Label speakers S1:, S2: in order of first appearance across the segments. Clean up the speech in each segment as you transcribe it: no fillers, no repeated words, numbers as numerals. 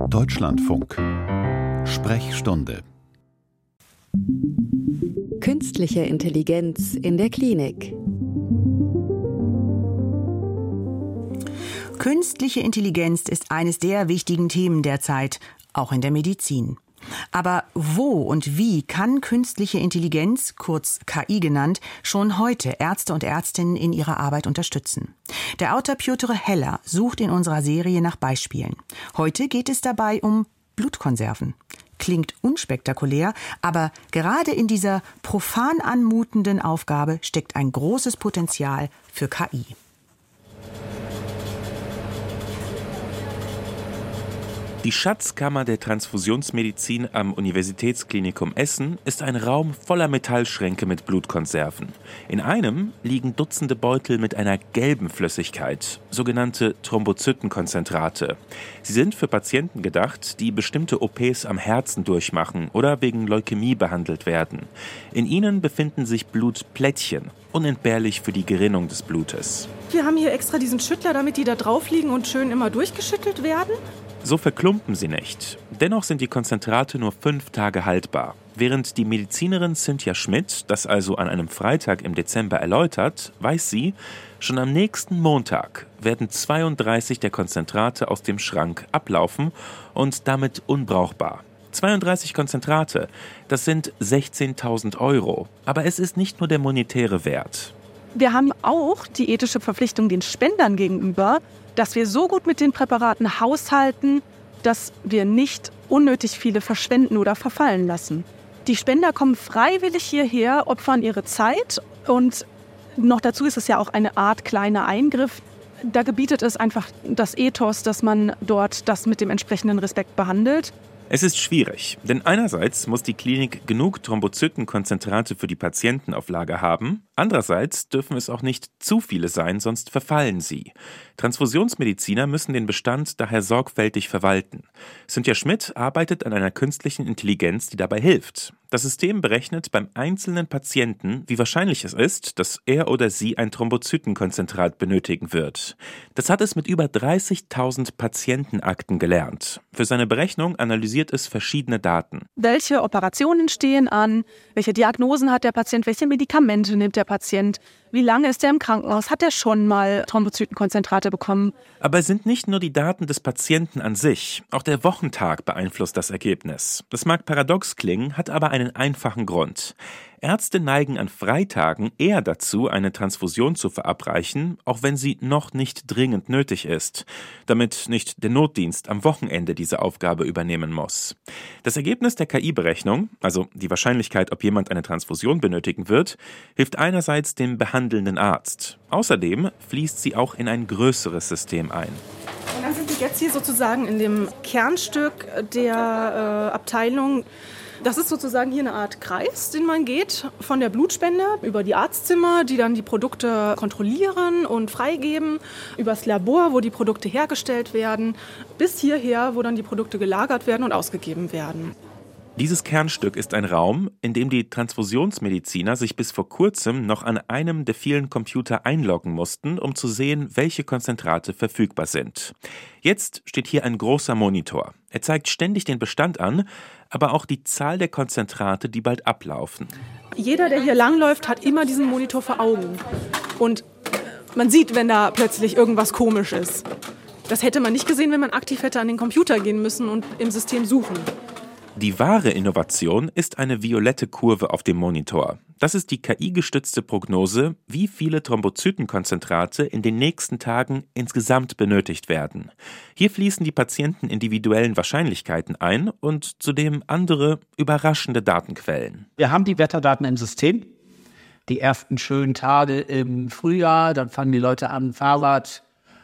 S1: Deutschlandfunk. Sprechstunde.
S2: Künstliche Intelligenz in der Klinik.
S3: Künstliche Intelligenz ist eines der wichtigen Themen derzeit, auch in der Medizin. Aber wo und wie kann künstliche Intelligenz, kurz KI genannt, schon heute Ärzte und Ärztinnen in ihrer Arbeit unterstützen? Der Autor Piotr Heller sucht in unserer Serie nach Beispielen. Heute geht es dabei um Blutkonserven. Klingt unspektakulär, aber gerade in dieser profan anmutenden Aufgabe steckt ein großes Potenzial für KI.
S4: Die Schatzkammer der Transfusionsmedizin am Universitätsklinikum Essen ist ein Raum voller Metallschränke mit Blutkonserven. In einem liegen Dutzende Beutel mit einer gelben Flüssigkeit, sogenannte Thrombozytenkonzentrate. Sie sind für Patienten gedacht, die bestimmte OPs am Herzen durchmachen oder wegen Leukämie behandelt werden. In ihnen befinden sich Blutplättchen, unentbehrlich für die Gerinnung des Blutes.
S5: Wir haben hier extra diesen Schüttler, damit die da drauf liegen und schön immer durchgeschüttelt werden.
S4: So verklumpen sie nicht. Dennoch sind die Konzentrate nur 5 Tage haltbar. Während die Medizinerin Cynthia Schmidt das also an einem Freitag im Dezember erläutert, weiß sie, schon am nächsten Montag werden 32 der Konzentrate aus dem Schrank ablaufen und damit unbrauchbar. 32 Konzentrate, das sind 16.000 €. Aber es ist nicht nur der monetäre Wert.
S5: Wir haben auch die ethische Verpflichtung den Spendern gegenüber, dass wir so gut mit den Präparaten haushalten, dass wir nicht unnötig viele verschwenden oder verfallen lassen. Die Spender kommen freiwillig hierher, opfern ihre Zeit und noch dazu ist es ja auch eine Art kleiner Eingriff. Da gebietet es einfach das Ethos, dass man dort das mit dem entsprechenden Respekt behandelt.
S4: Es ist schwierig, denn einerseits muss die Klinik genug Thrombozytenkonzentrate für die Patienten auf Lager haben, andererseits dürfen es auch nicht zu viele sein, sonst verfallen sie. Transfusionsmediziner müssen den Bestand daher sorgfältig verwalten. Cynthia Schmidt arbeitet an einer künstlichen Intelligenz, die dabei hilft. Das System berechnet beim einzelnen Patienten, wie wahrscheinlich es ist, dass er oder sie ein Thrombozytenkonzentrat benötigen wird. Das hat es mit über 30.000 Patientenakten gelernt. Für seine Berechnung analysiert es verschiedene Daten.
S5: Welche Operationen stehen an? Welche Diagnosen hat der Patient? Welche Medikamente nimmt der Patient? Wie lange ist er im Krankenhaus? Hat er schon mal Thrombozytenkonzentrate bekommen?
S4: Aber es sind nicht nur die Daten des Patienten an sich. Auch der Wochentag beeinflusst das Ergebnis. Das mag paradox klingen, hat aber einen einfachen Grund. Ärzte neigen an Freitagen eher dazu, eine Transfusion zu verabreichen, auch wenn sie noch nicht dringend nötig ist, damit nicht der Notdienst am Wochenende diese Aufgabe übernehmen muss. Das Ergebnis der KI-Berechnung, also die Wahrscheinlichkeit, ob jemand eine Transfusion benötigen wird, hilft einerseits dem behandelnden Arzt. Außerdem fließt sie auch in ein größeres System ein.
S5: Und dann sind wir jetzt hier sozusagen in dem Kernstück der Abteilung. Das ist sozusagen hier eine Art Kreis, den man geht, von der Blutspende über die Arztzimmer, die dann die Produkte kontrollieren und freigeben, übers Labor, wo die Produkte hergestellt werden, bis hierher, wo dann die Produkte gelagert werden und ausgegeben werden.
S4: Dieses Kernstück ist ein Raum, in dem die Transfusionsmediziner sich bis vor kurzem noch an einem der vielen Computer einloggen mussten, um zu sehen, welche Konzentrate verfügbar sind. Jetzt steht hier ein großer Monitor. Er zeigt ständig den Bestand an, aber auch die Zahl der Konzentrate, die bald ablaufen.
S5: Jeder, der hier langläuft, hat immer diesen Monitor vor Augen. Und man sieht, wenn da plötzlich irgendwas komisch ist. Das hätte man nicht gesehen, wenn man aktiv hätte an den Computer gehen müssen und im System suchen.
S4: Die wahre Innovation ist eine violette Kurve auf dem Monitor. Das ist die KI-gestützte Prognose, wie viele Thrombozytenkonzentrate in den nächsten Tagen insgesamt benötigt werden. Hier fließen die Patienten individuellen Wahrscheinlichkeiten ein und zudem andere überraschende Datenquellen.
S6: Wir haben die Wetterdaten im System. Die ersten schönen Tage im Frühjahr, dann fangen die Leute an, Fahrrad,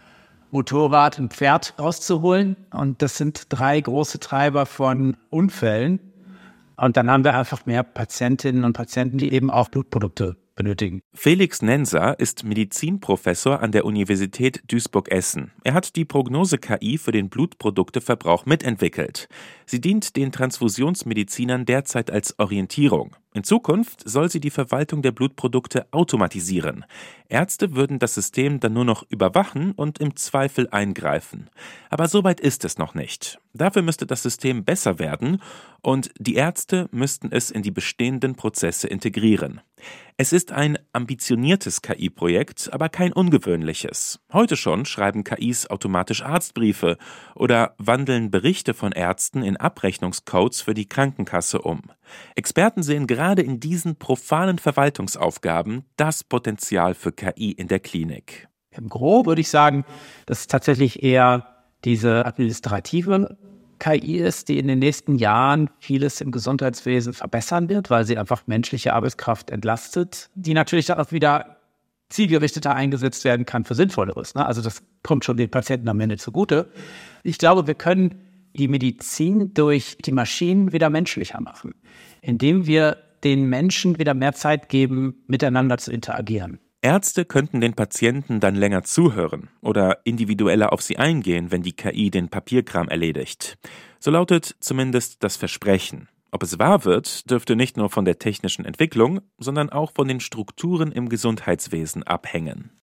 S6: Motorrad und Pferd rauszuholen. Und das sind 3 große Treiber von Unfällen. Und dann haben wir einfach mehr Patientinnen und Patienten, die eben auch Blutprodukte benötigen.
S4: Felix Nenser ist Medizinprofessor an der Universität Duisburg-Essen. Er hat die Prognose-KI für den Blutprodukteverbrauch mitentwickelt. Sie dient den Transfusionsmedizinern derzeit als Orientierung. In Zukunft soll sie die Verwaltung der Blutprodukte automatisieren. Ärzte würden das System dann nur noch überwachen und im Zweifel eingreifen. Aber so weit ist es noch nicht. Dafür müsste das System besser werden und die Ärzte müssten es in die bestehenden Prozesse integrieren. Es ist ein ambitioniertes KI-Projekt, aber kein ungewöhnliches. Heute schon schreiben KIs automatisch Arztbriefe oder wandeln Berichte von Ärzten in Abrechnungscodes für die Krankenkasse um. Experten sehen gerade in diesen profanen Verwaltungsaufgaben das Potenzial für KI in der Klinik.
S6: Im Groben würde ich sagen, dass es tatsächlich eher diese administrative KI ist, die in den nächsten Jahren vieles im Gesundheitswesen verbessern wird, weil sie einfach menschliche Arbeitskraft entlastet, die natürlich dann auch wieder zielgerichteter eingesetzt werden kann für Sinnvolleres. Also das kommt schon den Patienten am Ende zugute. Ich glaube, wir können die Medizin durch die Maschinen wieder menschlicher machen, indem wir den Menschen wieder mehr Zeit geben, miteinander zu interagieren.
S4: Ärzte könnten den Patienten dann länger zuhören oder individueller auf sie eingehen, wenn die KI den Papierkram erledigt. So lautet zumindest das Versprechen. Ob es wahr wird, dürfte nicht nur von der technischen Entwicklung, sondern auch von den Strukturen im Gesundheitswesen abhängen.